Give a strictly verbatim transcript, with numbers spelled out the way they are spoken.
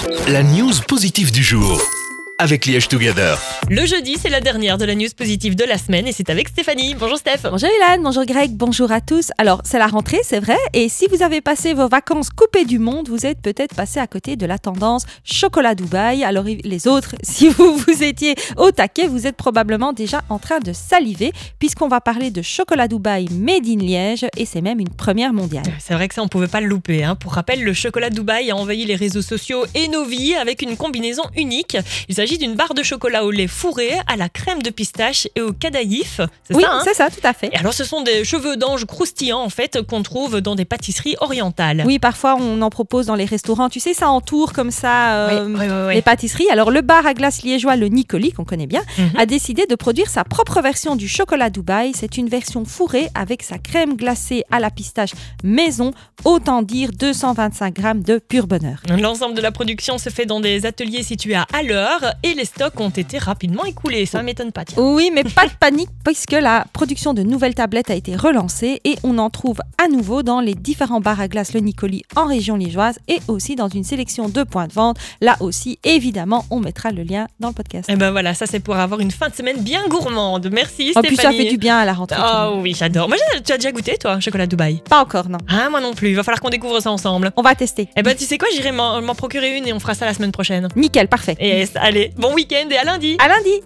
La news positive du jour avec Liège Together. Le jeudi, c'est la dernière de la news positive de la semaine et c'est avec Stéphanie. Bonjour Steph. Bonjour Hélène, bonjour Greg, bonjour à tous. Alors, c'est la rentrée, c'est vrai, et si vous avez passé vos vacances coupées du monde, vous êtes peut-être passé à côté de la tendance chocolat Dubaï. Alors, les autres, si vous vous étiez au taquet, vous êtes probablement déjà en train de saliver, puisqu'on va parler de chocolat Dubaï made in Liège, et c'est même une première mondiale. C'est vrai que ça, on pouvait pas le louper. Hein. Pour rappel, le chocolat Dubaï a envahi les réseaux sociaux et nos vies avec une combinaison unique. Il s'agit d'une barre de chocolat au lait fourré, à la crème de pistache et au cadaïf. C'est oui, ça, hein c'est ça, tout à fait. Et alors, ce sont des cheveux d'ange croustillants en fait qu'on trouve dans des pâtisseries orientales. Oui, parfois on en propose dans les restaurants. Tu sais, ça entoure comme ça euh, oui, oui, oui, oui. les pâtisseries. Alors, le bar à glace liégeois, le Nicoli, qu'on connaît bien, Mm-hmm. a décidé de produire sa propre version du chocolat Dubaï. C'est une version fourrée avec sa crème glacée à la pistache maison. Autant dire deux cent vingt-cinq grammes de pur bonheur. L'ensemble de la production se fait dans des ateliers situés à Alleur et les stocks ont été rapidement écoulés. Ça ne m'étonne pas, tiens. Oui, mais pas de panique puisque la production de nouvelles tablettes a été relancée et on en trouve à nouveau dans les différents bars à glace Le Nicoli en région liégeoise et aussi dans une sélection de points de vente. Là aussi, évidemment, on mettra le lien dans le podcast. Et ben voilà, ça c'est pour avoir une fin de semaine bien gourmande. Merci Oh, Stéphanie. puis ça fait du bien à la rentrée. Oh oui, j'adore. Moi, j'ai- tu as déjà goûté toi, chocolat Dubaï? Pas encore, non. Ah, moi non plus. Il va falloir qu'on découvre ça ensemble. On va tester. Eh ben tu sais quoi, j'irai m'en m'en procurer une et on fera ça la semaine prochaine. Nickel, parfait. Et allez, bon week-end et à lundi. À lundi.